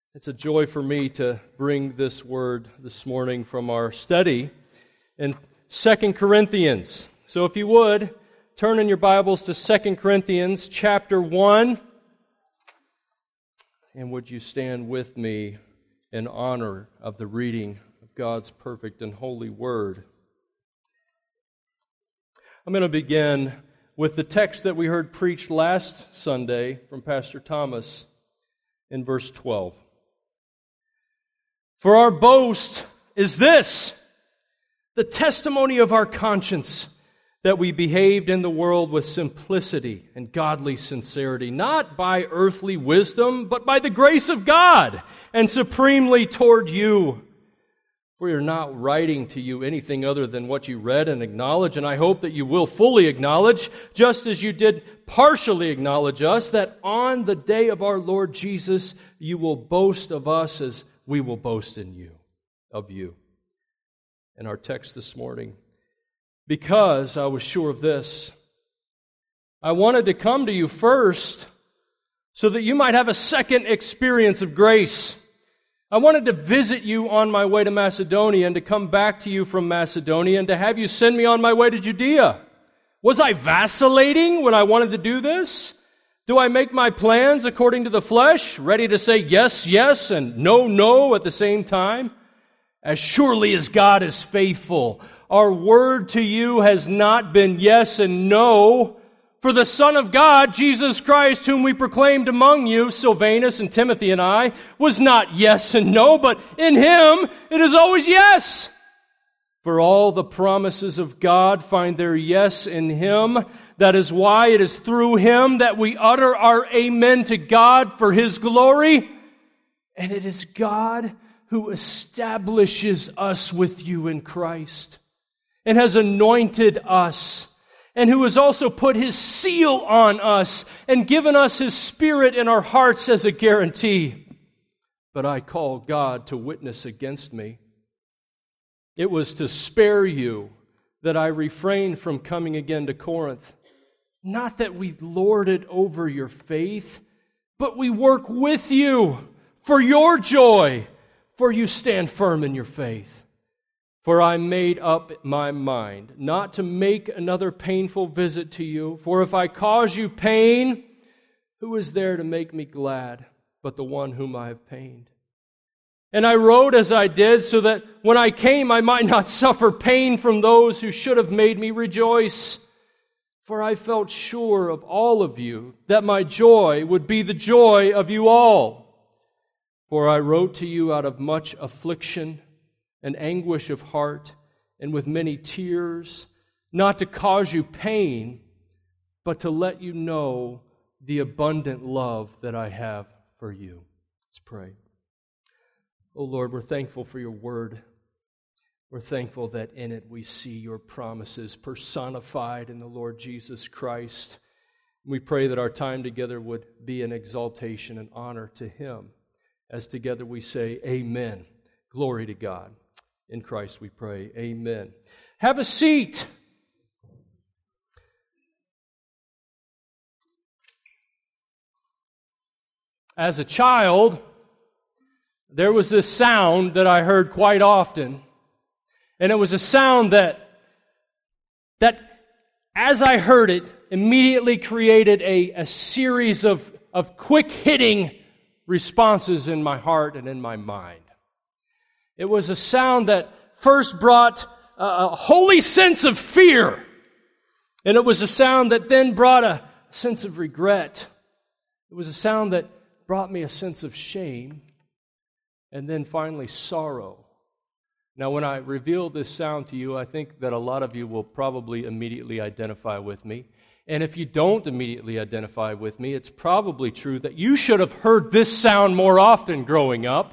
It's a joy for me to bring this word this morning from our study in 2 Corinthians. So if you would, turn in your Bibles to 2 Corinthians chapter 1, and would you stand with me in honor of the reading of God's perfect and holy word. I'm going to begin with the text that we heard preached last Sunday from Pastor Thomas in verse 12. For our boast is this, the testimony of our conscience, that we behaved in the world with simplicity and godly sincerity, not by earthly wisdom, but by the grace of God, and supremely toward you. We are not writing to you anything other than what you read and acknowledge, and I hope that you will fully acknowledge, just as you did partially acknowledge us, that on the day of our Lord Jesus, you will boast of us as we will boast in you, of you. In our text this morning, because I was sure of this, I wanted to come to you first so that you might have a second experience of grace. I wanted to visit you on my way to Macedonia and to come back to you from Macedonia and to have you send me on my way to Judea. Was I vacillating when I wanted to do this? Do I make my plans according to the flesh, ready to say yes, yes, and no, no at the same time? As surely as God is faithful, our word to you has not been yes and no. For the Son of God, Jesus Christ, whom we proclaimed among you, Silvanus and Timothy and I, was not yes and no, but in Him it is always yes. For all the promises of God find their yes in Him. That is why it is through Him that we utter our amen to God for His glory. And it is God who establishes us with you in Christ and has anointed us, and who has also put His seal on us and given us His Spirit in our hearts as a guarantee. But I call God to witness against me. It was to spare you that I refrained from coming again to Corinth. Not that we lord it over your faith, but we work with you for your joy, for you stand firm in your faith. For I made up my mind not to make another painful visit to you, for if I cause you pain, who is there to make me glad but the one whom I have pained? And I wrote as I did so that when I came I might not suffer pain from those who should have made me rejoice. For I felt sure of all of you that my joy would be the joy of you all. For I wrote to you out of much affliction and anguish of heart, and with many tears, not to cause you pain, but to let you know the abundant love that I have for you. Let's pray. Oh Lord, we're thankful for your word. We're thankful that in it we see your promises personified in the Lord Jesus Christ. We pray that our time together would be an exaltation and honor to Him, as together we say, Amen. Glory to God. In Christ we pray. Amen. Have a seat. As a child, there was this sound that I heard quite often. And it was a sound that as I heard it, immediately created a series of quick-hitting responses in my heart and in my mind. It was a sound that first brought a holy sense of fear. And it was a sound that then brought a sense of regret. It was a sound that brought me a sense of shame. And then finally sorrow. Now, when I reveal this sound to you, I think that a lot of you will probably immediately identify with me. And if you don't immediately identify with me, it's probably true that you should have heard this sound more often growing up.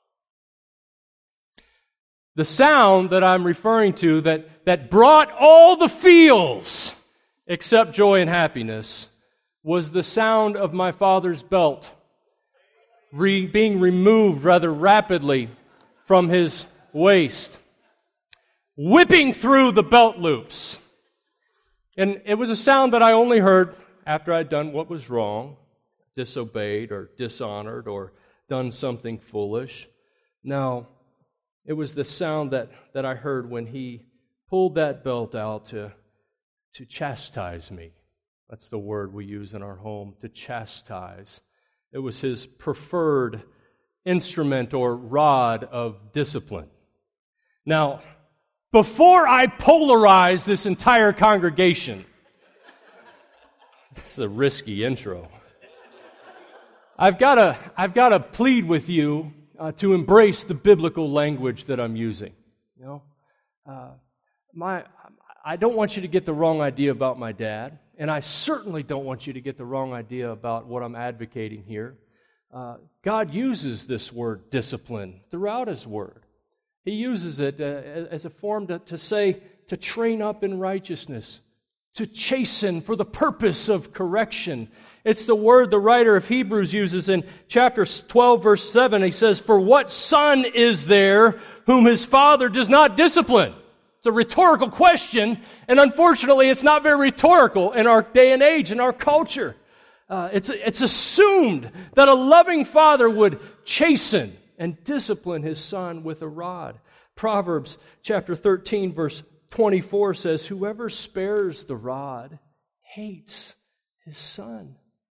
The sound that I'm referring to that brought all the feels except joy and happiness was the sound of my father's belt being removed rather rapidly from his waist, whipping through the belt loops. And it was a sound that I only heard after I'd done what was wrong, disobeyed or dishonored or done something foolish. No, it was the sound that I heard when he pulled that belt out to chastise me. That's the word we use in our home, to chastise. It was his preferred instrument or rod of discipline. Now, before I polarize this entire congregation, this is a risky intro. I've got to plead with you to embrace the biblical language that I'm using. You know, I don't want you to get the wrong idea about my dad, and I certainly don't want you to get the wrong idea about what I'm advocating here. God uses this word discipline throughout His Word. He uses it as a form to say, to train up in righteousness, to chasten for the purpose of correction. It's the word the writer of Hebrews uses in chapter 12, verse 7. He says, "For what son is there whom his father does not discipline?" It's a rhetorical question, and unfortunately it's not very rhetorical in our day and age, in our culture. It's assumed that a loving father would chasten and discipline his son with a rod. Proverbs chapter 13, verse 24 says, "Whoever spares the rod hates his son,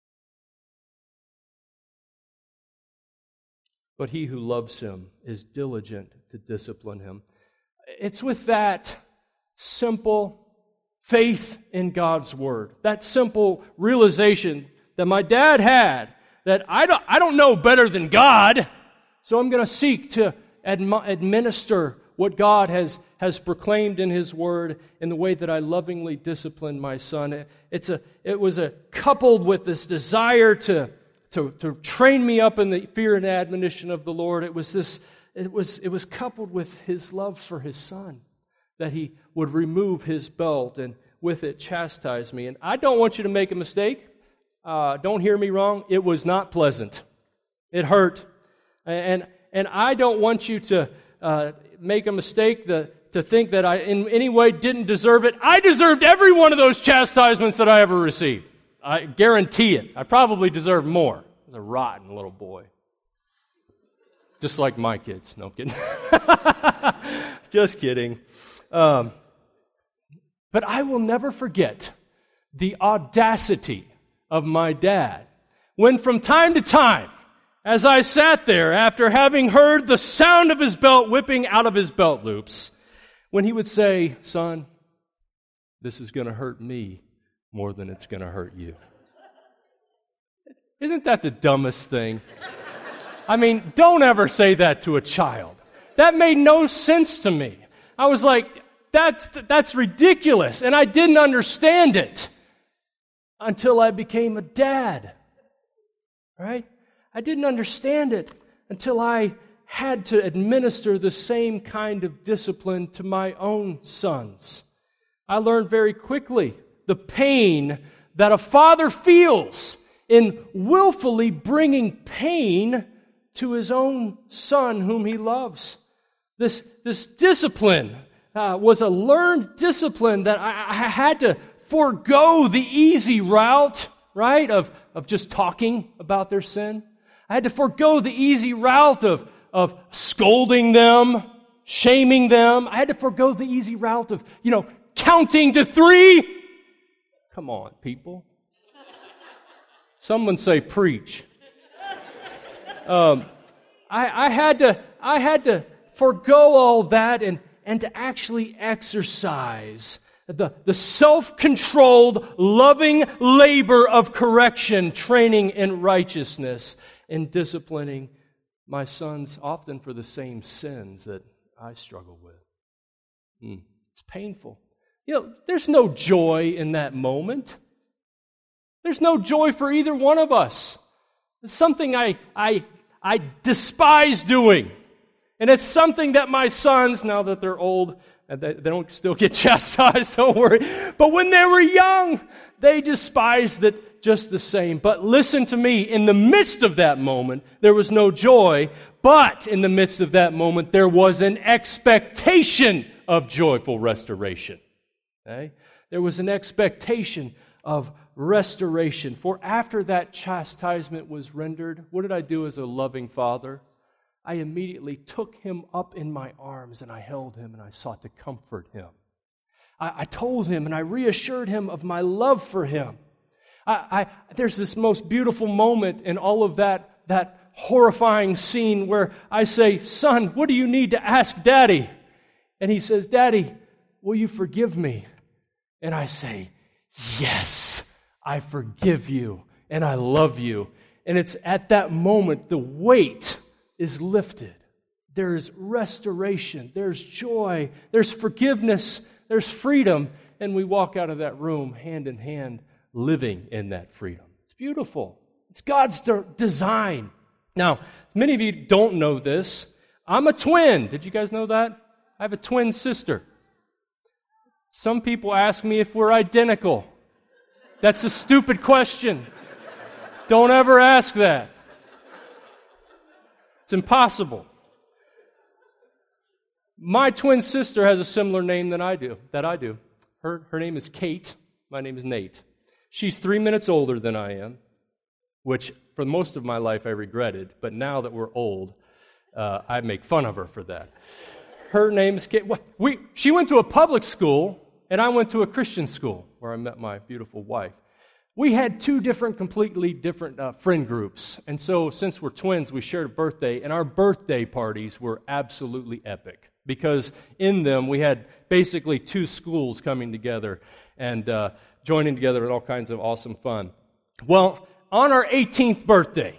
but he who loves him is diligent to discipline him." It's with that simple faith in God's Word, that simple realization that my dad had, that I don't know better than God, so I'm going to seek to administer what God has proclaimed in His Word in the way that I lovingly discipline my son. It was coupled with this desire to train me up in the fear and admonition of the Lord. It was coupled with His love for His son, that He would remove His belt and with it chastise me. And I don't want you to make a mistake. Don't hear me wrong. It was not pleasant. It hurt. And I don't want you to make a mistake to think that I in any way didn't deserve it. I deserved every one of those chastisements that I ever received. I guarantee it. I probably deserved more. I was a rotten little boy. Just like my kids. No, I'm kidding. Just kidding. But I will never forget the audacity of my dad when from time to time, as I sat there after having heard the sound of his belt whipping out of his belt loops, when he would say, "Son, this is going to hurt me more than it's going to hurt you." Isn't that the dumbest thing? I mean, don't ever say that to a child. That made no sense to me. I was like, that's ridiculous. And I didn't understand it until I became a dad. Right? I didn't understand it until I had to administer the same kind of discipline to my own sons. I learned very quickly the pain that a father feels in willfully bringing pain to his own son whom he loves. This discipline was a learned discipline that I had to forego the easy route, right, of just talking about their sin. I had to forego the easy route of scolding them, shaming them. I had to forego the easy route of, counting to 3. Come on, people. Someone say preach. I had to forego all that and to actually exercise the self-controlled, loving labor of correction, training in righteousness, and disciplining my sons often for the same sins that I struggle with. It's painful. There's no joy in that moment. There's no joy for either one of us. It's something I despise doing. And it's something that my sons, now that they're old, they don't still get chastised, don't worry. But when they were young, they despised it just the same. But listen to me, in the midst of that moment, there was no joy. But in the midst of that moment, there was an expectation of joyful restoration. Okay? There was an expectation of restoration. For after that chastisement was rendered, what did I do as a loving father? I immediately took him up in my arms, and I held him, and I sought to comfort him. I told him, and I reassured him of my love for him. There's this most beautiful moment in all of that horrifying scene where I say, "Son, what do you need to ask Daddy?" And he says, "Daddy, will you forgive me?" And I say, "Yes, I forgive you, and I love you." And it's at that moment the weight is lifted. There's restoration, there's joy, there's forgiveness, there's freedom, and we walk out of that room hand in hand, living in that freedom. It's beautiful. It's God's design. Now, many of you don't know this. I'm a twin. Did you guys know that? I have a twin sister. Some people ask me if we're identical. That's a stupid question. Don't ever ask that. It's impossible. My twin sister has a similar name that I do. Her name is Kate. My name is Nate. She's 3 minutes older than I am, which for most of my life I regretted, but now that we're old, I make fun of her for that. Her name is Kate. She went to a public school, and I went to a Christian school where I met my beautiful wife. We had two completely different friend groups, and so since we're twins, we shared a birthday, and our birthday parties were absolutely epic because in them we had basically two schools coming together and joining together in all kinds of awesome fun. Well, on our 18th birthday,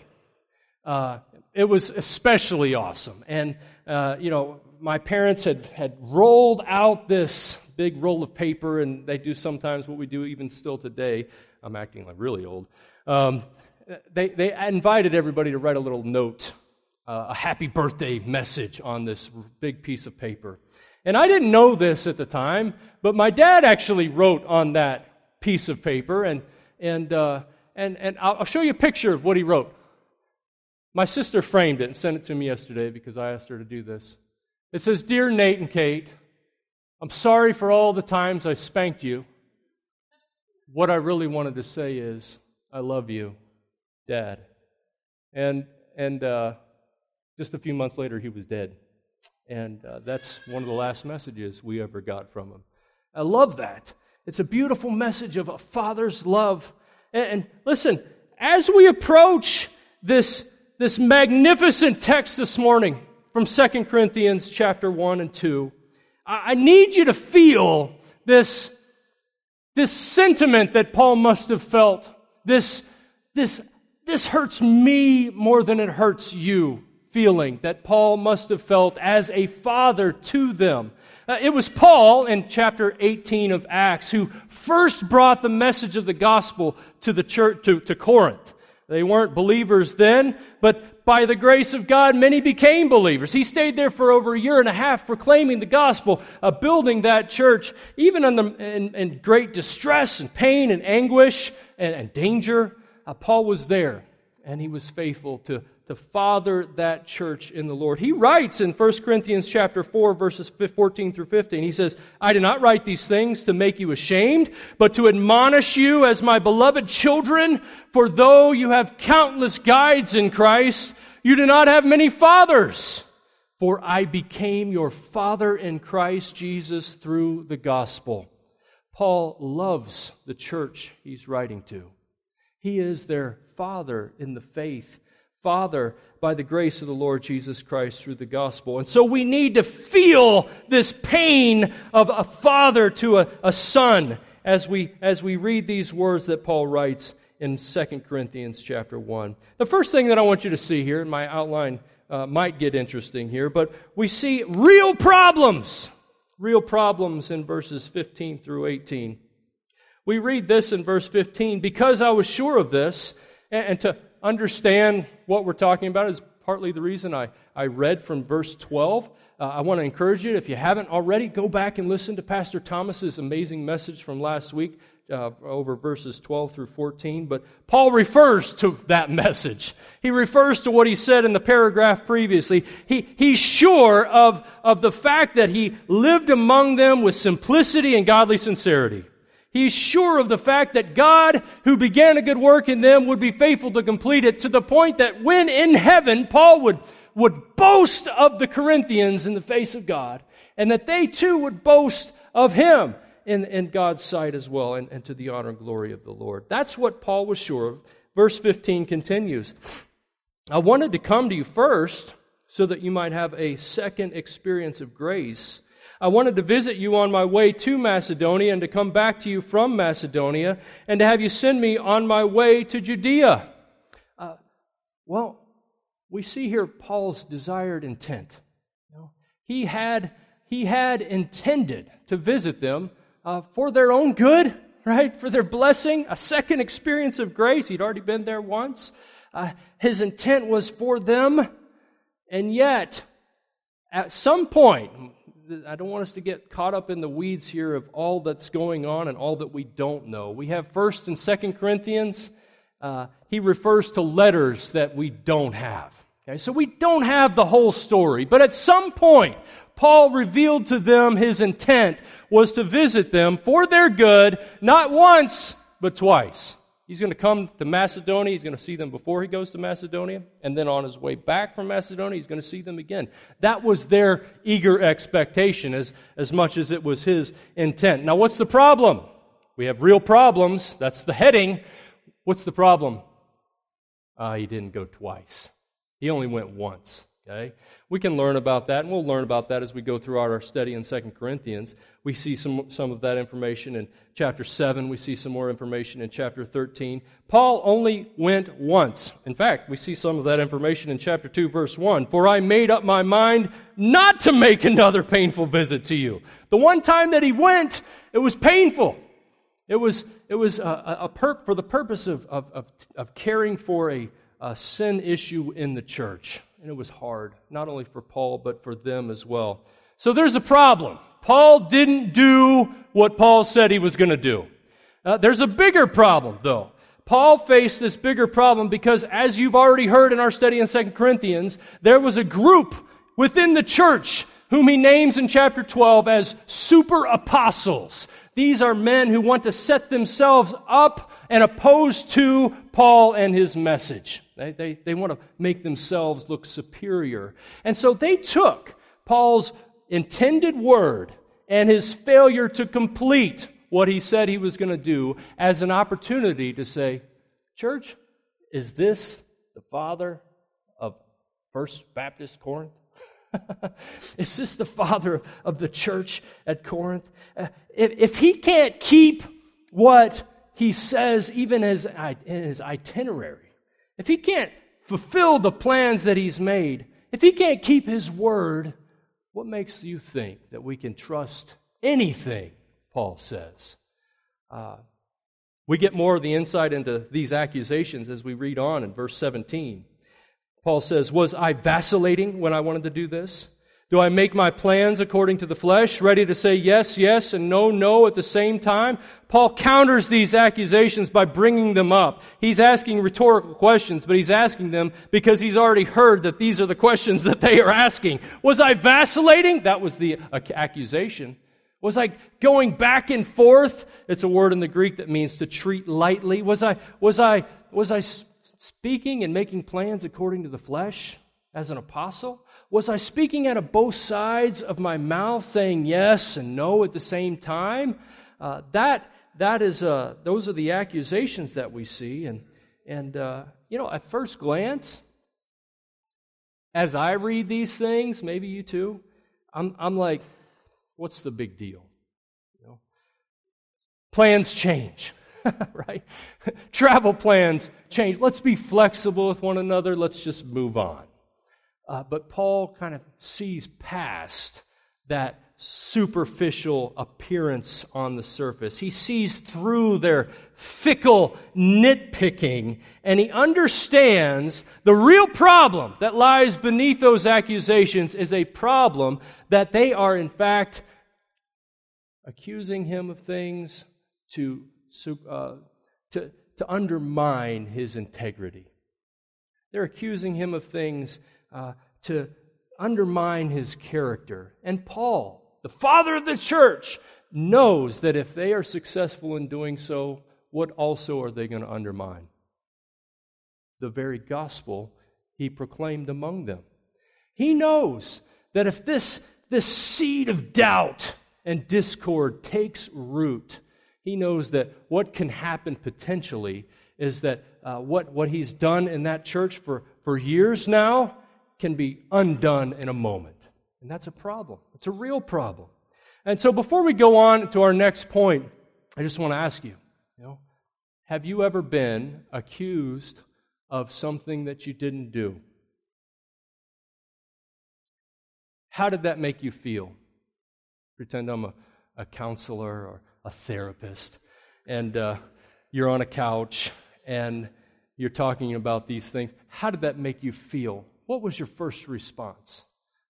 it was especially awesome, and my parents had rolled out this big roll of paper, and they do sometimes what we do even still today. I'm acting like really old. They invited everybody to write a little note, a happy birthday message on this big piece of paper. And I didn't know this at the time, but my dad actually wrote on that piece of paper, and I'll show you a picture of what he wrote. My sister framed it and sent it to me yesterday because I asked her to do this. It says, "Dear Nate and Kate, I'm sorry for all the times I spanked you. What I really wanted to say is, I love you, Dad." And just a few months later, he was dead. And that's one of the last messages we ever got from him. I love that. It's a beautiful message of a father's love. And listen, as we approach this magnificent text this morning from 2 Corinthians chapter 1 and 2, I need you to feel this sentiment that Paul must have felt. This hurts me more than it hurts you feeling that Paul must have felt as a father to them. It was Paul in chapter 18 of Acts who first brought the message of the gospel to the church, to Corinth. They weren't believers then, but by the grace of God, many became believers. He stayed there for over a year and a half proclaiming the gospel, building that church, even in great distress and pain and anguish and danger. Paul was there, and he was faithful to father that church in the Lord. He writes in 1 Corinthians chapter 4, verses 14 through 15, he says, "I did not write these things to make you ashamed, but to admonish you as my beloved children. For though you have countless guides in Christ, you do not have many fathers. For I became your father in Christ Jesus through the gospel." Paul loves the church he's writing to. He is their father in the faith, father by the grace of the Lord Jesus Christ through the gospel. And so we need to feel this pain of a father to a son as we read these words that Paul writes in 2 Corinthians chapter 1. The first thing that I want you to see here, and my outline might get interesting here, but we see real problems in verses 15 through 18. We read this in verse 15, "Because I was sure of this," and to understand what we're talking about is partly the reason I read from verse 12. I want to encourage you, if you haven't already, go back and listen to Pastor Thomas's amazing message from last week over verses 12 through 14. But Paul refers to that message. He refers to what he said in the paragraph previously. He's sure of the fact that he lived among them with simplicity and godly sincerity. He's sure of the fact that God, who began a good work in them, would be faithful to complete it, to the point that when in heaven, Paul would boast of the Corinthians in the face of God, and that they too would boast of him in God's sight as well, and to the honor and glory of the Lord. That's what Paul was sure of. Verse 15 continues, I wanted to come to you first so that you might have a second experience of grace. I wanted to visit you on my way to Macedonia and to come back to you from Macedonia and to have you send me on my way to Judea. We see here Paul's desired intent. He had intended to visit them for their own good, right? For their blessing, a second experience of grace. He'd already been there once. His intent was for them, and yet, at some point, I don't want us to get caught up in the weeds here of all that's going on and all that we don't know. We have 1st and 2nd Corinthians. He refers to letters that we don't have. Okay? So we don't have the whole story. But at some point, Paul revealed to them his intent was to visit them for their good, not once, but twice. He's going to come to Macedonia. He's going to see them before he goes to Macedonia. And then on his way back from Macedonia, he's going to see them again. That was their eager expectation as much as it was his intent. Now, what's the problem? We have real problems. That's the heading. What's the problem? He didn't go twice. He only went once. Okay? We can learn about that, and we'll learn about that as we go throughout our study in 2 Corinthians. We see some of that information in chapter 7. We see some more information in chapter 13. Paul only went once. In fact, we see some of that information in chapter 2, verse 1. For I made up my mind not to make another painful visit to you. The one time that he went, it was painful. It was for the purpose of caring for a sin issue in the church. And it was hard, not only for Paul, but for them as well. So there's a problem. Paul didn't do what Paul said he was going to do. There's a bigger problem, though. Paul faced this bigger problem because, as you've already heard in our study in 2 Corinthians, there was a group within the church whom he names in chapter 12 as super apostles. These are men who want to set themselves up and oppose to Paul and his message. They want to make themselves look superior. And so they took Paul's intended word and his failure to complete what he said he was going to do as an opportunity to say, church, is this the father of First Baptist Corinth? Is this the father of the church at Corinth? If he can't keep what he says even in his itinerary, if he can't fulfill the plans that he's made, if he can't keep his word, what makes you think that we can trust anything Paul says? We get more of the insight into these accusations as we read on in verse 17. Paul says, was I vacillating when I wanted to do this? Do I make my plans according to the flesh, ready to say yes, yes, and no, no at the same time? Paul counters these accusations by bringing them up. He's asking rhetorical questions, but he's asking them because he's already heard that these are the questions that they are asking. Was I vacillating? That was the accusation. Was I going back and forth? It's a word in the Greek that means to treat lightly. Was I speaking and making plans according to the flesh as an apostle? Was I speaking out of both sides of my mouth, saying yes and no at the same time? Those are the accusations that we see, and at first glance, as I read these things, maybe you too, I'm like, what's the big deal? Plans change. Right? Travel plans change. Let's be flexible with one another. Let's just move on. But Paul kind of sees past that superficial appearance on the surface. He sees through their fickle nitpicking, and he understands the real problem that lies beneath those accusations is a problem that they are, in fact, accusing him of things to undermine his integrity. They're accusing him of things to undermine his character. And Paul the father of the church, knows that if they are successful in doing so, what also are they going to undermine? The very gospel he proclaimed among them. He knows that if this seed of doubt and discord takes root, he knows that what can happen potentially is that what he's done in that church for years now can be undone in a moment. And that's a problem. It's a real problem. And so before we go on to our next point, I just want to ask you, have you ever been accused of something that you didn't do? How did that make you feel? Pretend I'm a counselor or a therapist, and you're on a couch, and you're talking about these things. How did that make you feel? What was your first response?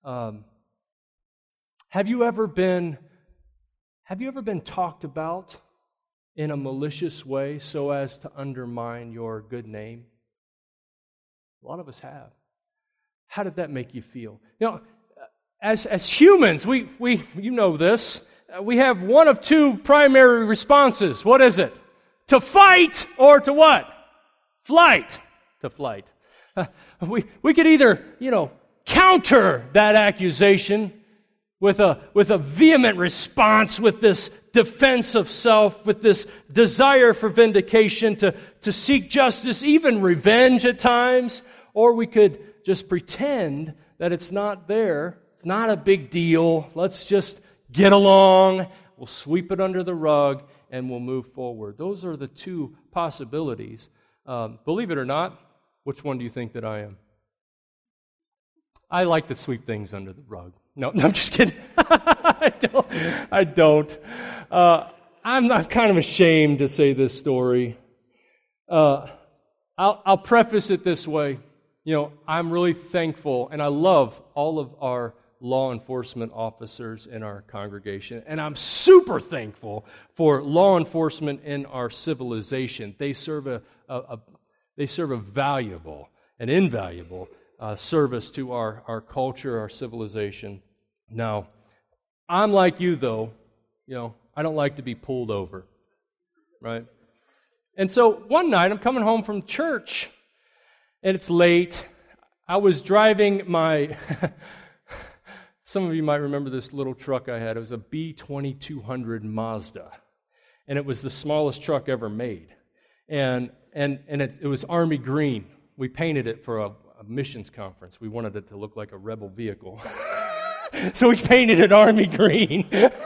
Have you ever been talked about in a malicious way so as to undermine your good name? A lot of us have. How did that make you feel? As humans, we you know this, we have one of two primary responses. What is it? To fight or to what? Flight. To flight. We could either, counter that accusation with a vehement response, with this defense of self, with this desire for vindication, to seek justice, even revenge at times, or we could just pretend that it's not there. It's not a big deal. Let's just get along. We'll sweep it under the rug and we'll move forward. Those are the two possibilities. Believe it or not, which one do you think that I am? I like to sweep things under the rug. No, I'm just kidding. I don't. I'm kind of ashamed to say this story. I'll preface it this way. I'm really thankful, and I love all of our law enforcement officers in our congregation, and I'm super thankful for law enforcement in our civilization. They serve a valuable and invaluable service to our culture, our civilization. Now, I'm like you, though. I don't like to be pulled over, right? And so one night, I'm coming home from church, and it's late. I was driving my, some of you might remember this little truck I had. It was a B2200 Mazda, and it was the smallest truck ever made. And it was army green. We painted it for a missions conference. We wanted it to look like a rebel vehicle. So we painted it army green.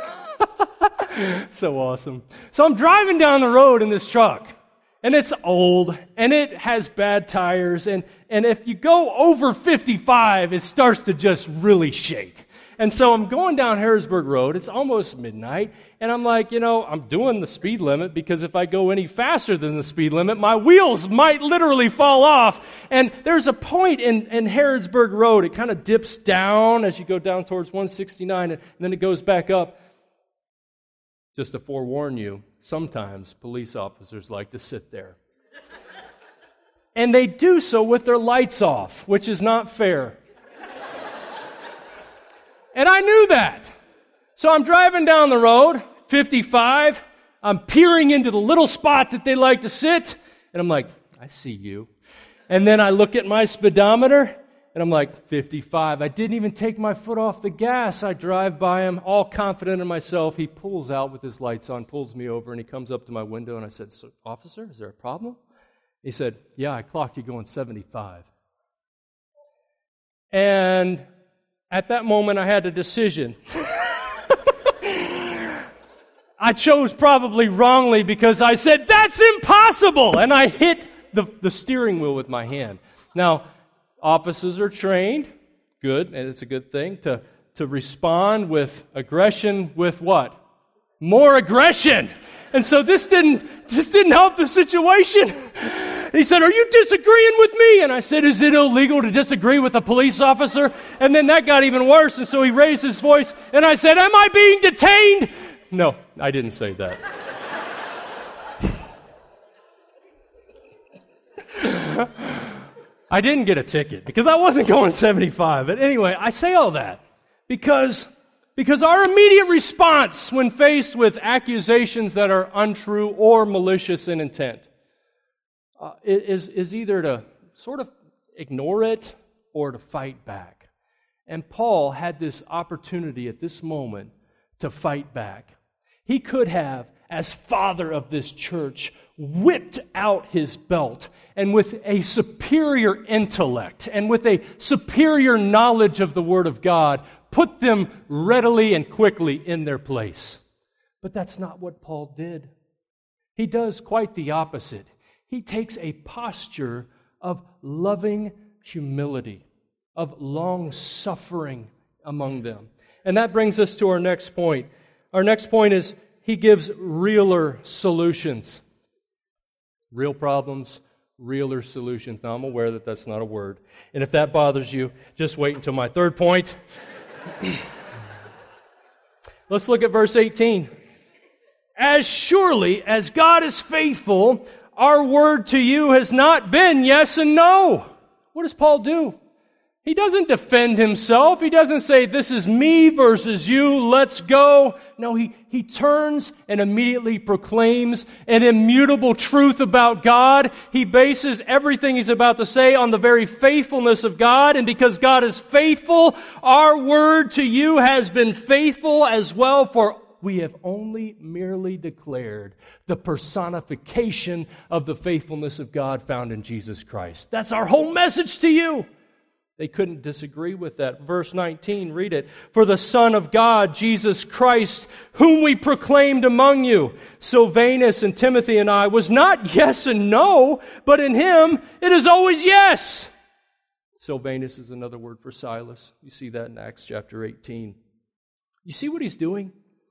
So awesome. So I'm driving down the road in this truck, and it's old, and it has bad tires, and if you go over 55, it starts to just really shake. And so I'm going down Harrisburg Road. It's almost midnight, and I'm like, I'm doing the speed limit, because if I go any faster than the speed limit, my wheels might literally fall off. And there's a point in Harrisburg Road. It kind of dips down as you go down towards 169, and then it goes back up. Just to forewarn you, sometimes police officers like to sit there. And they do so with their lights off, which is not fair. And I knew that. So I'm driving down the road, 55. I'm peering into the little spot that they like to sit. And I'm like, I see you. And then I look at my speedometer, and I'm like, 55. I didn't even take my foot off the gas. I drive by him, all confident in myself. He pulls out with his lights on, pulls me over, and he comes up to my window, and I said, "So, officer, is there a problem?" He said, "Yeah, I clocked you going 75. And at that moment, I had a decision. I chose probably wrongly, because I said, "That's impossible!" And I hit the steering wheel with my hand. Now, officers are trained, good, and it's a good thing, to respond with aggression with what? More aggression. And so this didn't help the situation. He said, "Are you disagreeing with me?" And I said, "Is it illegal to disagree with a police officer?" And then that got even worse, and so he raised his voice, and I said, "Am I being detained?" No, I didn't say that. I didn't get a ticket because I wasn't going 75. But anyway, I say all that because Because our immediate response when faced with accusations that are untrue or malicious in intent is either to sort of ignore it or to fight back. And Paul had this opportunity at this moment to fight back. He could have, as father of this church, whipped out his belt and with a superior intellect and with a superior knowledge of the Word of God, put them readily and quickly in their place. But that's not what Paul did. He does quite the opposite. He takes a posture of loving humility, of long-suffering among them. And that brings us to our next point. Our next point is he gives realer solutions. Real problems, realer solutions. Now, I'm aware that that's not a word. And if that bothers you, just wait until my third point. Let's look at verse 18. As surely as God is faithful, our word to you has not been yes and no. What does Paul do? He doesn't defend himself. He doesn't say, this is me versus you, let's go. No, he turns and immediately proclaims an immutable truth about God. He bases everything he's about to say on the very faithfulness of God. And because God is faithful, our word to you has been faithful as well, for we have only merely declared the personification of the faithfulness of God found in Jesus Christ. That's our whole message to you. They couldn't disagree with that. Verse 19, read it. For the Son of God, Jesus Christ, whom we proclaimed among you, Silvanus and Timothy and I, was not yes and no, but in him it is always yes. Silvanus is another word for Silas. You see that in Acts chapter 18. You see what he's doing?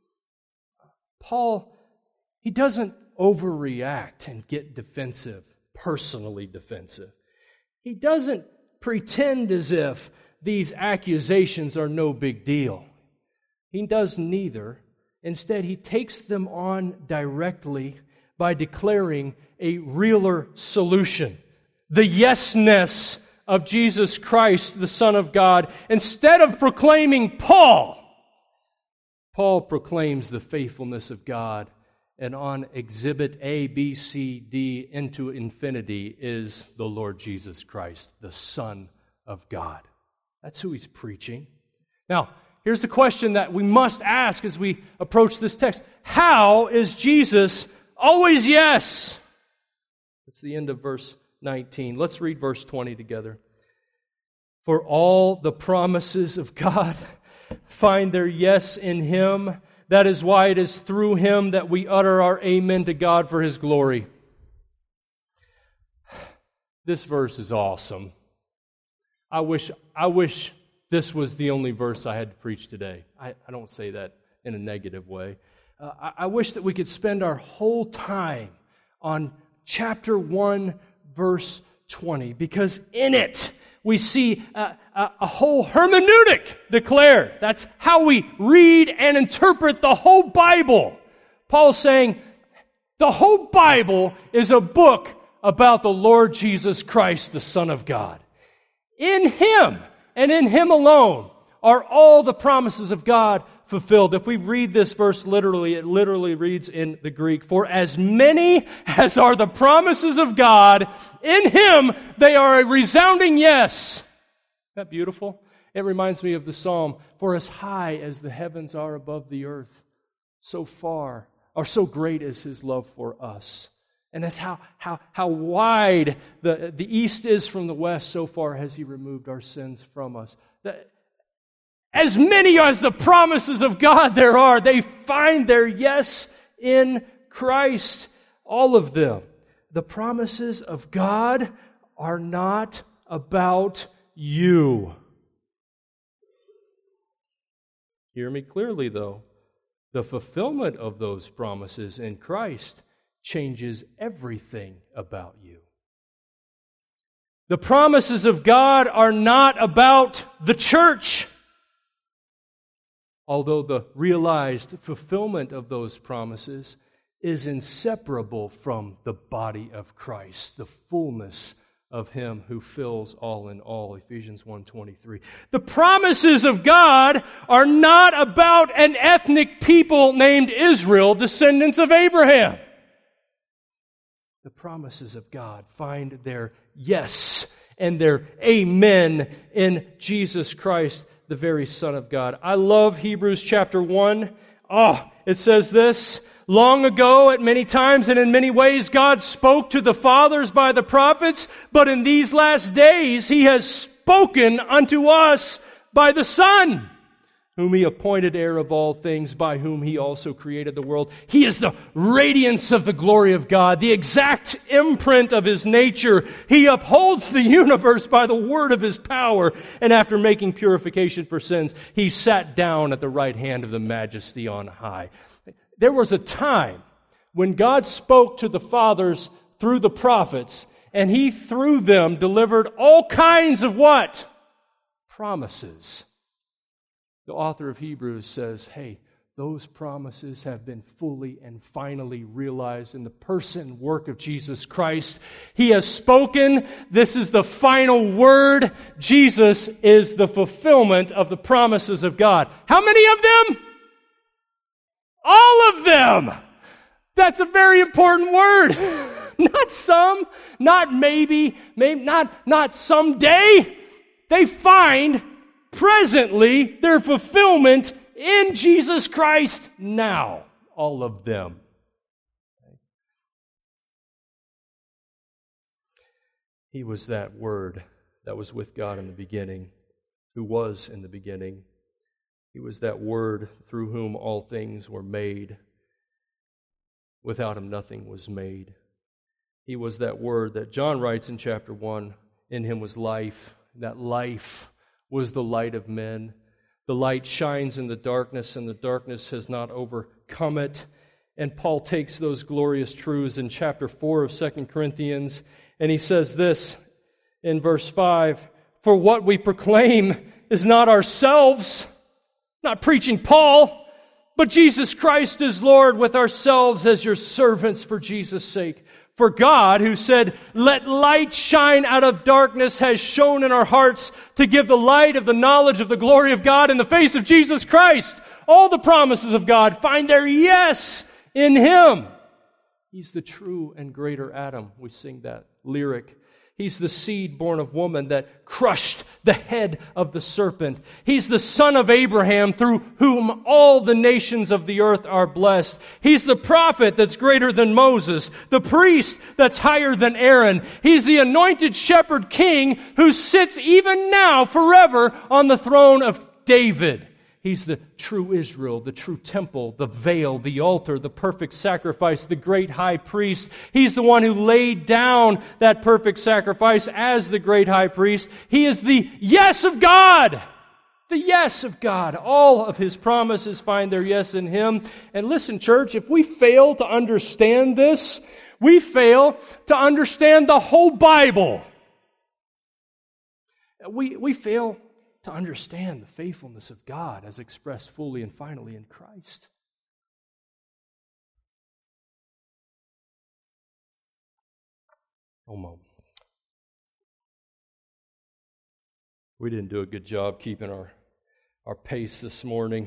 Paul, he doesn't overreact and get defensive, personally defensive. He doesn't pretend as if these accusations are no big deal. He does neither. Instead, he takes them on directly by declaring a realer solution. The yes-ness of Jesus Christ, the Son of God. Instead of proclaiming Paul proclaims the faithfulness of God. And on exhibit A, B, C, D into infinity is the Lord Jesus Christ, the Son of God. That's who he's preaching. Now, here's the question that we must ask as we approach this text. How is Jesus always yes? That's the end of verse 19. Let's read verse 20 together. For all the promises of God find their yes in Him. That is why it is through Him that we utter our amen to God for His glory. This verse is awesome. I wish this was the only verse I had to preach today. I don't say that in a negative way. I wish that we could spend our whole time on chapter 1, verse 20, because in it we see a whole hermeneutic declared. That's how we read and interpret the whole Bible. Paul's saying the whole Bible is a book about the Lord Jesus Christ, the Son of God. In Him and in Him alone are all the promises of God fulfilled. If we read this verse literally, it literally reads in the Greek, for as many as are the promises of God, in Him they are a resounding yes. Isn't that beautiful? It reminds me of the psalm, for as high as the heavens are above the earth, so far, or so great is His love for us. And that's how wide the east is from the west, so far has He removed our sins from us. As many as the promises of God there are, they find their yes in Christ. All of them. The promises of God are not about you. Hear me clearly, though. The fulfillment of those promises in Christ changes everything about you. The promises of God are not about the church. Although the realized fulfillment of those promises is inseparable from the body of Christ, the fullness of Him who fills all in all, Ephesians 1:23. The promises of God are not about an ethnic people named Israel, descendants of Abraham. The promises of God find their yes and their amen in Jesus Christ, the very Son of God. I love Hebrews chapter 1. It says this: long ago, at many times and in many ways, God spoke to the fathers by the prophets, but in these last days He has spoken unto us by the Son, whom He appointed heir of all things, by whom He also created the world. He is the radiance of the glory of God, the exact imprint of His nature. He upholds the universe by the word of His power, and after making purification for sins, He sat down at the right hand of the Majesty on high. There was a time when God spoke to the fathers through the prophets, and He, through them, delivered all kinds of what? Promises. The author of Hebrews says, hey, those promises have been fully and finally realized in the person, work of Jesus Christ. He has spoken. This is the final word. Jesus is the fulfillment of the promises of God. How many of them? All of them. That's a very important word. Not some, not maybe not someday. They find presently their fulfillment in Jesus Christ now. All of them. He was that Word that was with God in the beginning, who was in the beginning. He was that Word through whom all things were made. Without Him nothing was made. He was that Word that John writes in chapter 1, in Him was life. That life was the light of men. The light shines in the darkness, and the darkness has not overcome it. And Paul takes those glorious truths in chapter 4 of 2 Corinthians, and he says this in verse 5, for what we proclaim is not ourselves, not preaching Paul, but Jesus Christ is Lord, with ourselves as your servants for Jesus' sake. For God, who said, let light shine out of darkness, has shone in our hearts to give the light of the knowledge of the glory of God in the face of Jesus Christ. All the promises of God find their yes in Him. He's the true and greater Adam. We sing that lyric. He's the seed born of woman that crushed the head of the serpent. He's the son of Abraham through whom all the nations of the earth are blessed. He's the prophet that's greater than Moses, the priest that's higher than Aaron. He's the anointed shepherd king who sits even now forever on the throne of David. He's the true Israel, the true temple, the veil, the altar, the perfect sacrifice, the great high priest. He's the one who laid down that perfect sacrifice as the great high priest. He is the yes of God. The yes of God. All of His promises find their yes in Him. And listen, church, if we fail to understand this, we fail to understand the whole Bible. We fail to understand the faithfulness of God as expressed fully and finally in Christ. Oh, Mom. We didn't do a good job keeping our pace this morning.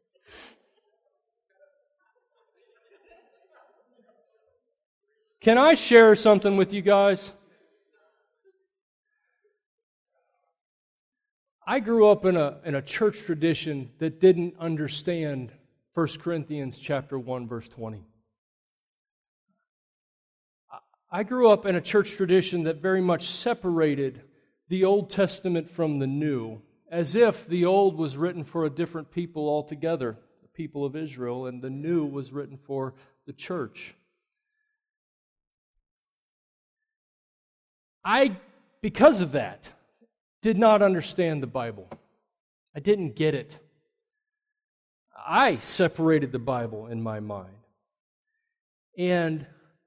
Can I share something with you guys? I grew up in a church tradition that didn't understand 1 Corinthians chapter 1, verse 20. I grew up in a church tradition that very much separated the Old Testament from the New, as if the Old was written for a different people altogether, the people of Israel, and the New was written for the church. Because of that, did not understand the Bible. I didn't get it. I separated the Bible in my mind. And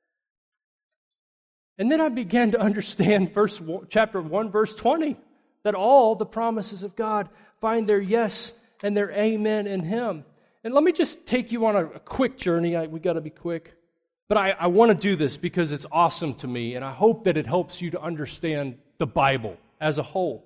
then I began to understand chapter 1, verse 20, that all the promises of God find their yes and their amen in Him. And let me just take you on a quick journey. We got to be quick. But I want to do this because it's awesome to me, and I hope that it helps you to understand the Bible as a whole.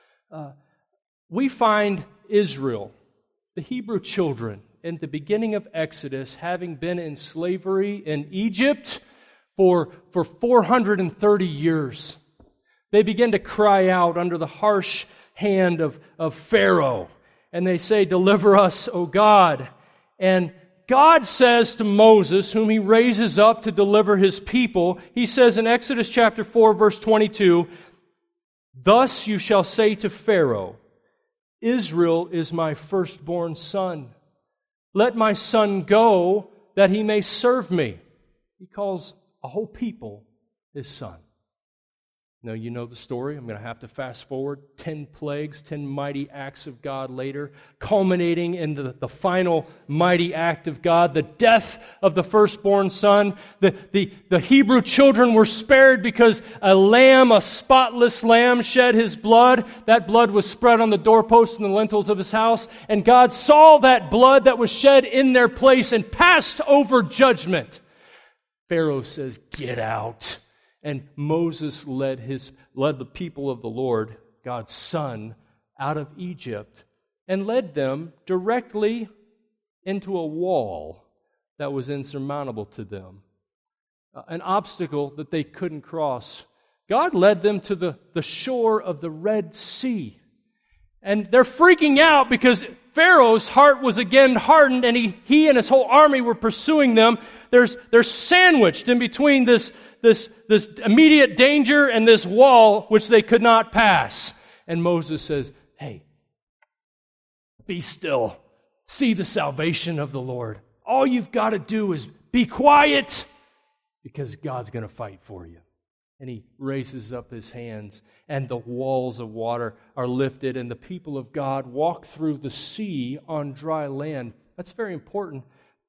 We find Israel, the Hebrew children, in the beginning of Exodus, having been in slavery in Egypt for 430 years. They begin to cry out under the harsh hand of Pharaoh, and they say, "Deliver us, O God." And God says to Moses, whom he raises up to deliver his people, he says in Exodus chapter 4, verse 22, "Thus you shall say to Pharaoh, Israel is my firstborn son. Let my son go, that he may serve me." He calls a whole people his son. Now, you know the story. I'm going to have to fast forward. 10 plagues, 10 mighty acts of God later, culminating in the final mighty act of God, the death of the firstborn son. The Hebrew children were spared because a lamb, a spotless lamb, shed his blood. That blood was spread on the doorposts and the lintels of his house. And God saw that blood that was shed in their place and passed over judgment. Pharaoh says, "Get out." And Moses led the people of the Lord, God's Son, out of Egypt and led them directly into a wall that was insurmountable to them, an obstacle that they couldn't cross. God led them to the shore of the Red Sea. And they're freaking out because Pharaoh's heart was again hardened, and he and his whole army were pursuing them. They're sandwiched in between this immediate danger and this wall which they could not pass. And Moses says, "Hey, be still. See the salvation of the Lord. All you've got to do is be quiet because God's going to fight for you." And he raises up his hands, and the walls of water are lifted, and the people of God walk through the sea on dry land. That's very important.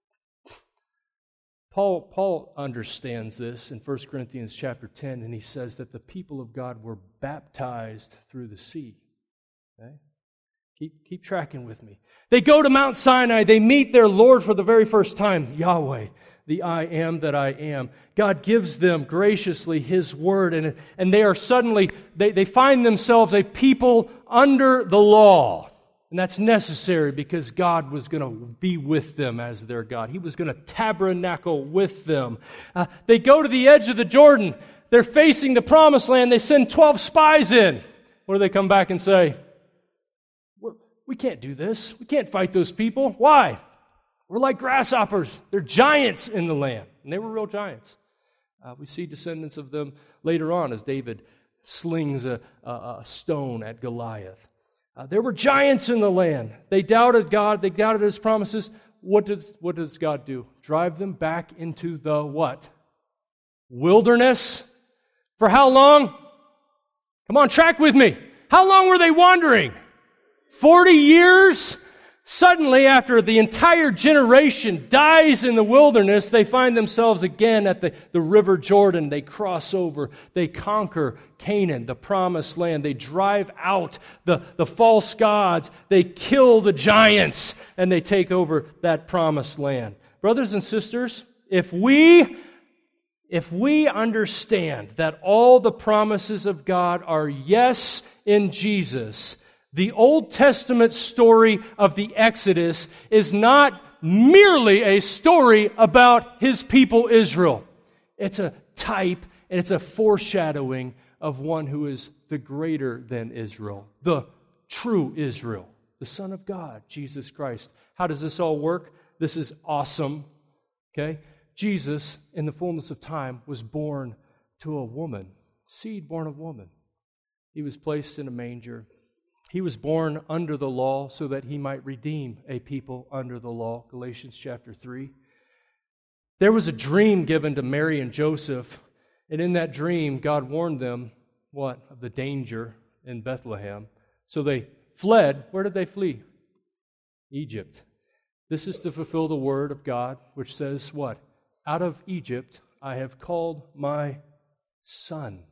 Paul understands this in 1 Corinthians chapter 10, and he says that the people of God were baptized through the sea. Okay? Keep tracking with me. They go to Mount Sinai. They meet their Lord for the very first time, Yahweh, the I am that I am. God gives them graciously His word, and they are suddenly, they find themselves a people under the law. And that's necessary because God was going to be with them as their God. He was going to tabernacle with them. They go to the edge of the Jordan. They're facing the promised land. They send 12 spies in. What do they come back and say? We can't do this. We can't fight those people. Why? We're like grasshoppers. They're giants in the land. And they were real giants. We see descendants of them later on as David slings a stone at Goliath. There were giants in the land. They doubted God. They doubted His promises. What does God do? Drive them back into the what? Wilderness. For how long? Come on, track with me. How long were they wandering? 40 years? Suddenly, after the entire generation dies in the wilderness, they find themselves again at the river Jordan. They cross over. They conquer Canaan, the promised land. They drive out the false gods. They kill the giants, and they take over that promised land. Brothers and sisters, if we understand that all the promises of God are yes in Jesus, the Old Testament story of the Exodus is not merely a story about His people Israel. It's a type and it's a foreshadowing of one who is the greater than Israel, the true Israel, the Son of God, Jesus Christ. How does this all work? This is awesome. Okay? Jesus, in the fullness of time, was born to a woman, seed born of woman. He was placed in a manger. He was born under the law so that He might redeem a people under the law. Galatians chapter 3. There was a dream given to Mary and Joseph, and in that dream, God warned them, what? Of the danger in Bethlehem. So they fled. Where did they flee? Egypt. This is to fulfill the word of God, which says what? Out of Egypt I have called my son.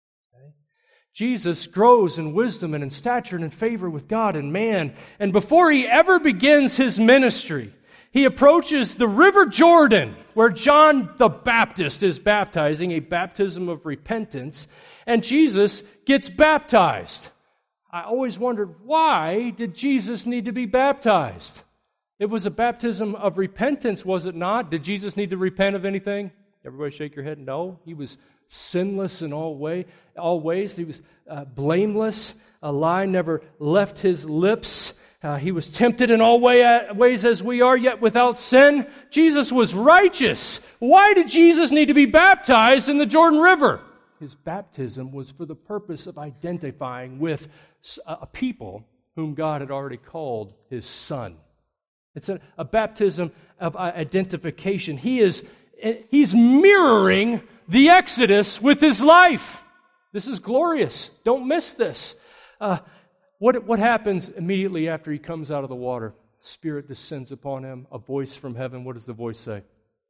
Jesus grows in wisdom and in stature and in favor with God and man. And before He ever begins His ministry, he approaches the River Jordan, where John the Baptist is baptizing, a baptism of repentance, and Jesus gets baptized. I always wondered, why did Jesus need to be baptized? It was a baptism of repentance, was it not? Did Jesus need to repent of anything? Everybody shake your head. No, he was sinless in all ways. He was blameless. A lie never left his lips. He was tempted in all ways as we are, yet without sin. Jesus was righteous. Why did Jesus need to be baptized in the Jordan River? His baptism was for the purpose of identifying with a people whom God had already called His Son. It's a baptism of identification. He's mirroring the Exodus with his life. This is glorious. Don't miss this. What happens immediately after he comes out of the water? Spirit descends upon him, a voice from heaven. What does the voice say?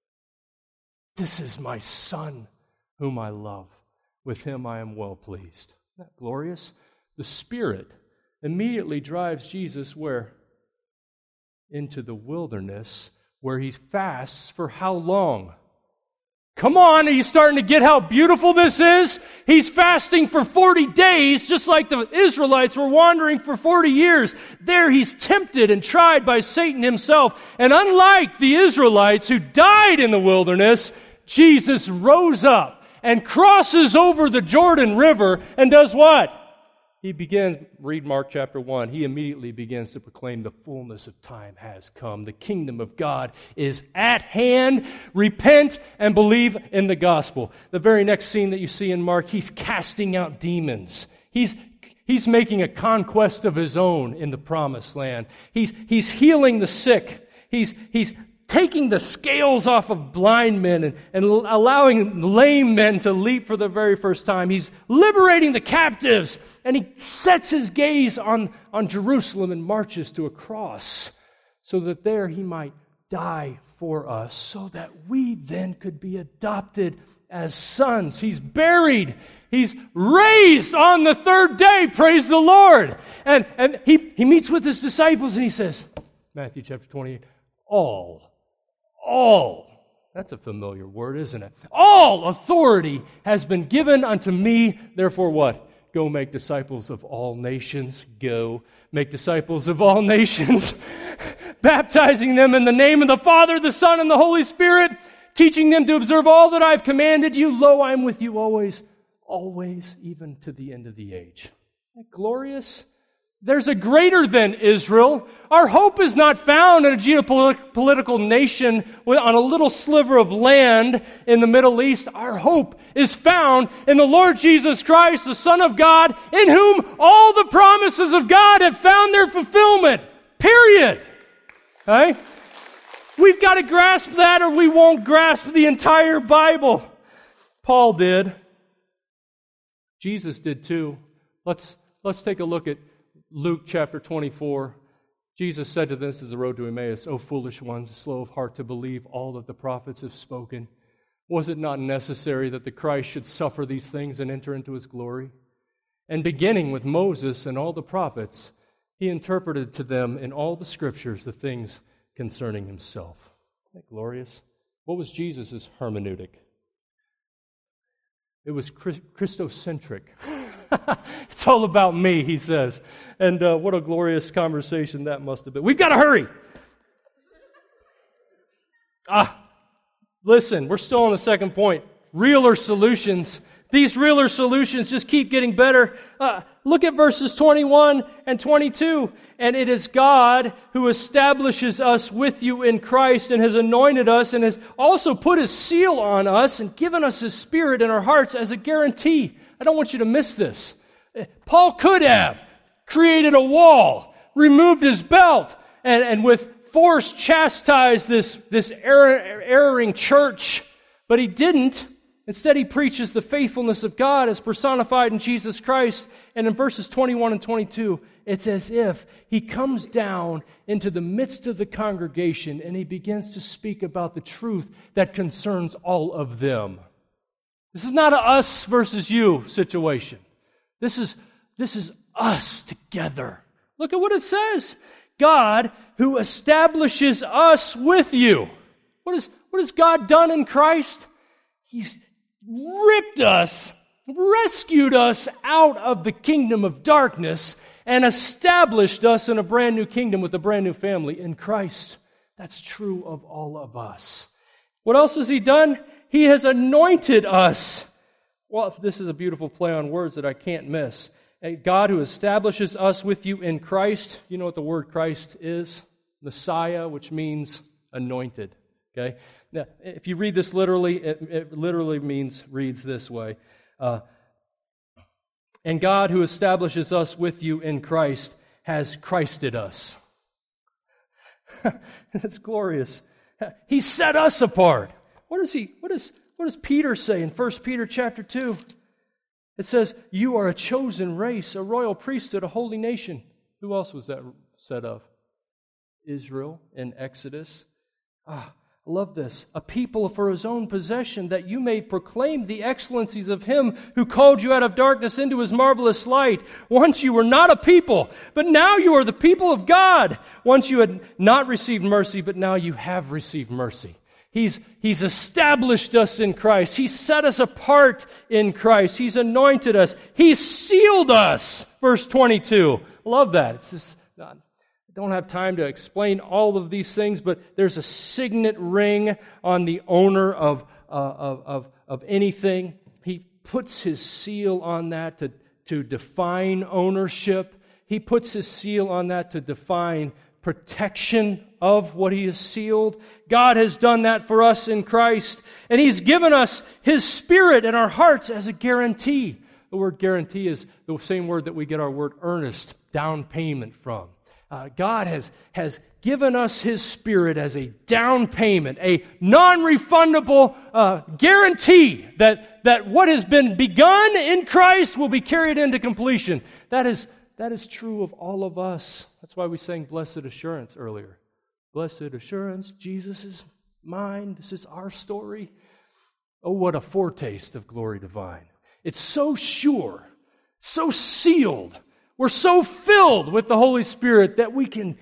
This is my Son, whom I love. With him I am well pleased. Isn't that glorious? The Spirit immediately drives Jesus where? Into the wilderness, where he fasts for how long? Come on, are you starting to get how beautiful this is? He's fasting for 40 days, just like the Israelites were wandering for 40 years. There he's tempted and tried by Satan himself. And unlike the Israelites who died in the wilderness, Jesus rose up and crosses over the Jordan River and does what? He begins, read Mark chapter 1, he immediately begins to proclaim the fullness of time has come. The kingdom of God is at hand. Repent and believe in the gospel. The very next scene that you see in Mark, he's casting out demons. He's making a conquest of his own in the promised land. He's healing the sick. He's taking the scales off of blind men and allowing lame men to leap for the very first time. He's liberating the captives, and he sets his gaze on Jerusalem and marches to a cross so that there he might die for us, so that we then could be adopted as sons. He's buried. He's raised on the third day. Praise the Lord. And he meets with his disciples and he says, Matthew chapter 28, all, that's a familiar word, isn't it? All authority has been given unto me. Therefore what? Go make disciples of all nations. Go make disciples of all nations. Baptizing them in the name of the Father, the Son, and the Holy Spirit. Teaching them to observe all that I've commanded you. Lo, I am with you always, even to the end of the age. Isn't that glorious? There's a greater than Israel. Our hope is not found in a geopolitical nation on a little sliver of land in the Middle East. Our hope is found in the Lord Jesus Christ, the Son of God, in whom all the promises of God have found their fulfillment. Period. Okay? We've got to grasp that or we won't grasp the entire Bible. Paul did. Jesus did too. Let's take a look at Luke chapter 24, Jesus said to them, this is the road to Emmaus, O foolish ones, slow of heart to believe all that the prophets have spoken. Was it not necessary that the Christ should suffer these things and enter into His glory? And beginning with Moses and all the prophets, He interpreted to them in all the Scriptures the things concerning Himself. Isn't that glorious? What was Jesus' hermeneutic? It was Christocentric. It's all about me, he says. And what a glorious conversation that must have been. We've got to hurry. Listen, we're still on the second point. Realer solutions. These realer solutions just keep getting better. Look at verses 21 and 22. And it is God who establishes us with you in Christ and has anointed us and has also put His seal on us and given us His Spirit in our hearts as a guarantee. I don't want you to miss this. Paul could have created a wall, removed his belt, and with force chastised this erring church, but he didn't. Instead, he preaches the faithfulness of God as personified in Jesus Christ. And in verses 21 and 22, it's as if he comes down into the midst of the congregation and he begins to speak about the truth that concerns all of them. This is not a us versus you situation. This is us together. Look at what it says. God who establishes us with you. What has God done in Christ? He's ripped us, rescued us out of the kingdom of darkness, and established us in a brand new kingdom with a brand new family in Christ. That's true of all of us. What else has He done? He has anointed us. Well, this is a beautiful play on words that I can't miss. A God who establishes us with you in Christ. You know what the word Christ is? Messiah, which means anointed. Okay? Now, if you read this literally, it literally reads this way. And God who establishes us with you in Christ has Christed us. It's glorious. He set us apart. What does Peter say in 1 Peter chapter 2? It says, you are a chosen race, a royal priesthood, a holy nation. Who else was that said of? Israel in Exodus. I love this. A people for His own possession, that you may proclaim the excellencies of Him who called you out of darkness into His marvelous light. Once you were not a people, but now you are the people of God. Once you had not received mercy, but now you have received mercy. He's established us in Christ. He set us apart in Christ. He's anointed us. He's sealed us. Verse 22. Love that. It's just, I don't have time to explain all of these things, but there's a signet ring on the owner of anything. He puts His seal on that to define ownership. He puts His seal on that to define protection of what He has sealed. God has done that for us in Christ, and He's given us His Spirit in our hearts as a guarantee. The word guarantee is the same word that we get our word earnest, down payment from. God has given us His Spirit as a down payment, a non-refundable guarantee that what has been begun in Christ will be carried into completion. That is true of all of us. That's why we sang Blessed Assurance earlier. Blessed assurance, Jesus is mine. This is our story. Oh, what a foretaste of glory divine. It's so sure, so sealed. We're so filled with the Holy Spirit that we can't.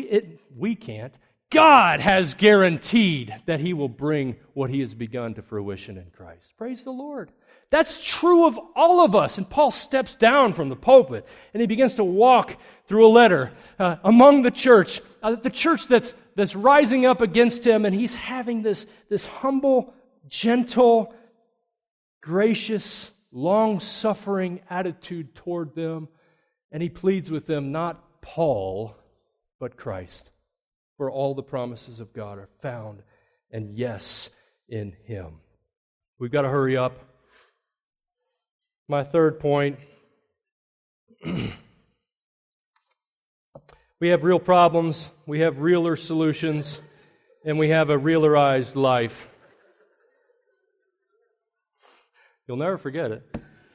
God has guaranteed that He will bring what He has begun to fruition in Christ. Praise the Lord. That's true of all of us. And Paul steps down from the pulpit and he begins to walk through a letter among the church that's rising up against him, and he's having this humble, gentle, gracious, long-suffering attitude toward them. And he pleads with them, not Paul, but Christ. For all the promises of God are found, and yes, in Him. We've got to hurry up. My third point, we have real problems, we have realer solutions, and we have a realerized life. You'll never forget it.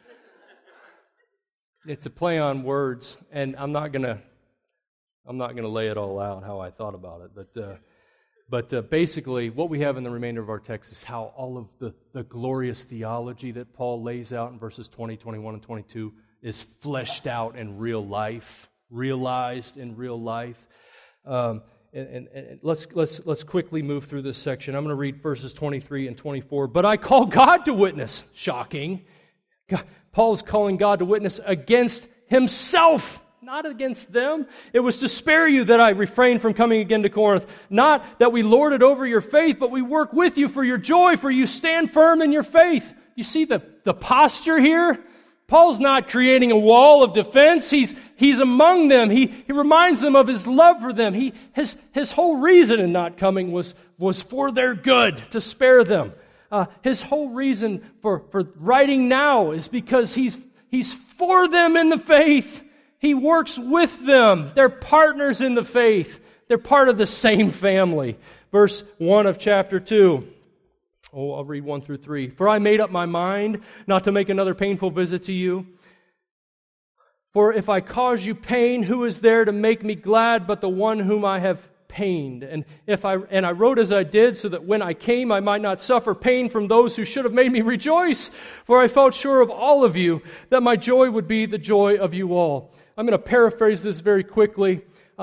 It's a play on words, and I'm not gonna lay it all out how I thought about it, but basically what we have in the remainder of our text is how all of the glorious theology that Paul lays out in verses 20, 21, and 22 is fleshed out in real life, realized in real life. And let's quickly move through this section. I'm going to read verses 23 and 24. But I call God to witness. Shocking. Paul is calling God to witness against himself, not against them. It was to spare you that I refrained from coming again to Corinth. Not that we lord it over your faith, but we work with you for your joy, for you stand firm in your faith. You see the posture here? Paul's not creating a wall of defense. He's among them. He reminds them of his love for them. His whole reason in not coming was for their good, to spare them. His whole reason for writing now is because he's for them in the faith. He works with them. They're partners in the faith. They're part of the same family. Verse 1 of chapter 2. Oh, I'll read 1 through 3. For I made up my mind not to make another painful visit to you. For if I cause you pain, who is there to make me glad but the one whom I have pained? And I wrote as I did, so that when I came I might not suffer pain from those who should have made me rejoice. For I felt sure of all of you, that my joy would be the joy of you all. I'm going to paraphrase this very quickly.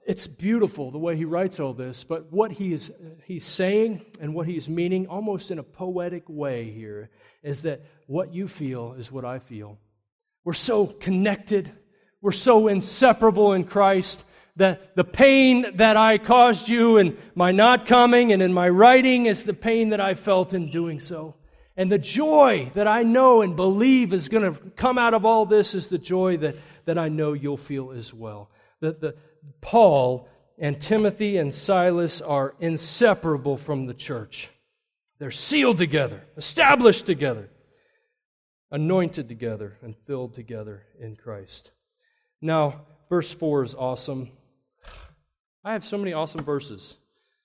it's beautiful the way he writes all this, but what he's saying and what he's meaning, almost in a poetic way here, is that what you feel is what I feel. We're so connected, we're so inseparable in Christ, that the pain that I caused you in my not coming and in my writing is the pain that I felt in doing so. And the joy that I know and believe is going to come out of all this is the joy that I know you'll feel as well. Paul and Timothy and Silas are inseparable from the church. They're sealed together, established together, anointed together, and filled together in Christ. Now, verse 4 is awesome. I have so many awesome verses.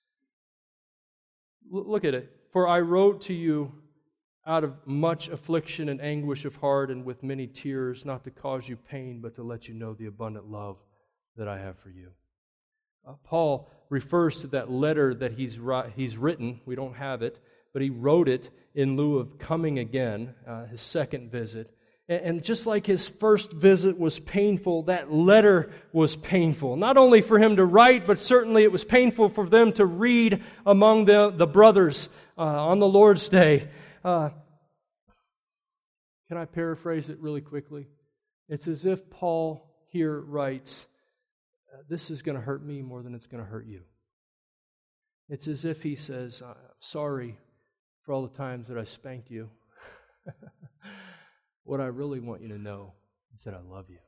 Look at it. For I wrote to you out of much affliction and anguish of heart and with many tears, not to cause you pain, but to let you know the abundant love that I have for you. Paul refers to that letter that he's written. We don't have it, but he wrote it in lieu of coming again, his second visit. And just like his first visit was painful, that letter was painful. Not only for him to write, but certainly it was painful for them to read among the brothers on the Lord's Day. Can I paraphrase it really quickly? It's as if Paul here writes, this is going to hurt me more than it's going to hurt you. It's as if he says, sorry for all the times that I spanked you. What I really want you to know is that I love you.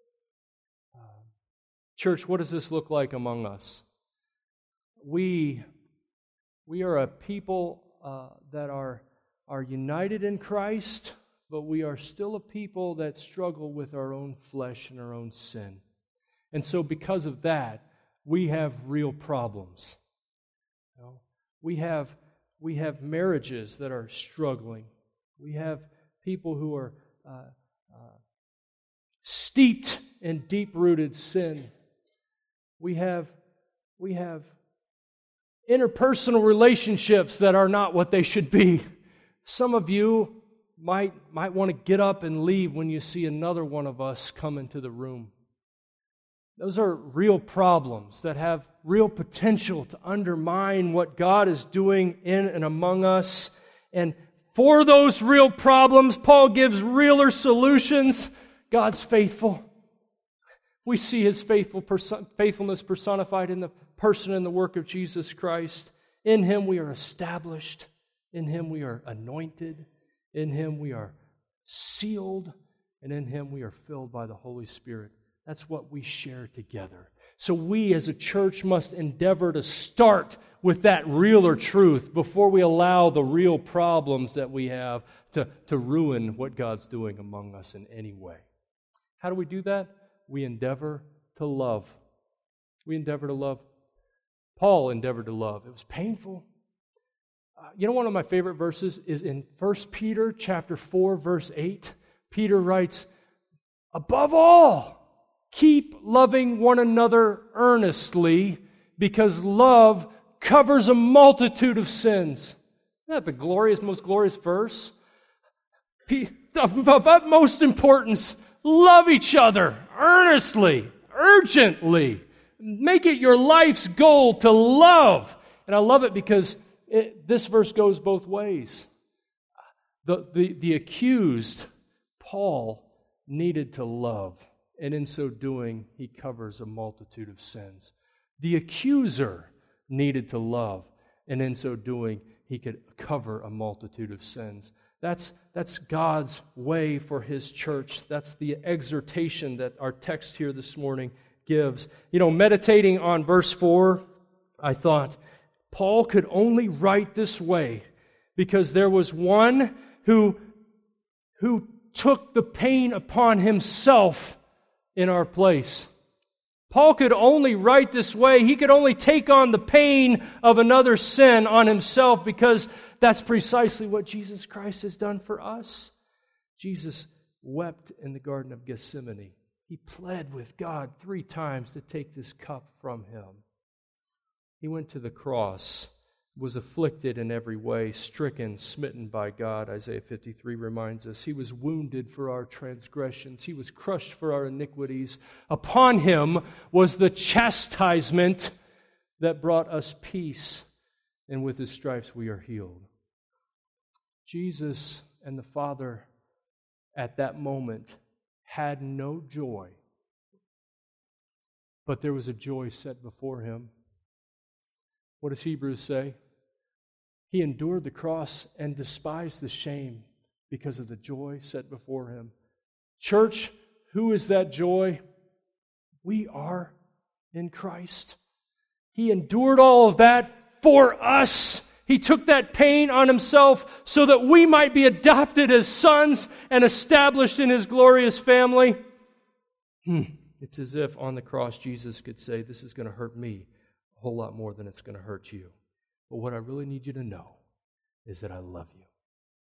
Church, what does this look like among us? We are a people that are united in Christ, but we are still a people that struggle with our own flesh and our own sin. And so because of that, we have real problems. You know, we have marriages that are struggling. We have people who are steeped in deep-rooted sin. We have interpersonal relationships that are not what they should be. Some of you might want to get up and leave when you see another one of us come into the room. Those are real problems that have real potential to undermine what God is doing in and among us. And for those real problems, Paul gives realer solutions. God's faithful. We see His faithfulness personified in the person and the work of Jesus Christ. In Him we are established. In Him we are anointed. In Him we are sealed. And in Him we are filled by the Holy Spirit. That's what we share together. So we as a church must endeavor to start with that realer truth before we allow the real problems that we have to ruin what God's doing among us in any way. How do we do that? We endeavor to love. We endeavor to love. Paul endeavored to love. It was painful. One of my favorite verses is in 1 Peter chapter 4, verse 8. Peter writes, above all, keep loving one another earnestly, because love covers a multitude of sins. Isn't that the most glorious verse? Of utmost importance, love each other earnestly, urgently. Make it your life's goal to love. And I love it because this verse goes both ways. The accused, Paul, needed to love. And in so doing, he covers a multitude of sins. The accuser needed to love, and in so doing, he could cover a multitude of sins. That's God's way for His church. That's the exhortation that our text here this morning gives. Meditating on verse 4, I thought, Paul could only write this way because there was one who took the pain upon himself in our place. Paul could only write this way. He could only take on the pain of another sin on himself because that's precisely what Jesus Christ has done for us. Jesus wept in the Garden of Gethsemane. He pled with God 3 times to take this cup from Him. He went to the cross was afflicted in every way, stricken, smitten by God, Isaiah 53 reminds us. He was wounded for our transgressions. He was crushed for our iniquities. Upon him was the chastisement that brought us peace, and with his stripes we are healed. Jesus and the Father at that moment had no joy, but there was a joy set before him. What does Hebrews say? He endured the cross and despised the shame because of the joy set before him. Church, who is that joy? We are in Christ. He endured all of that for us. He took that pain on himself so that we might be adopted as sons and established in his glorious family. It's as if on the cross Jesus could say, this is going to hurt me a whole lot more than it's going to hurt you. But what I really need you to know is that I love you.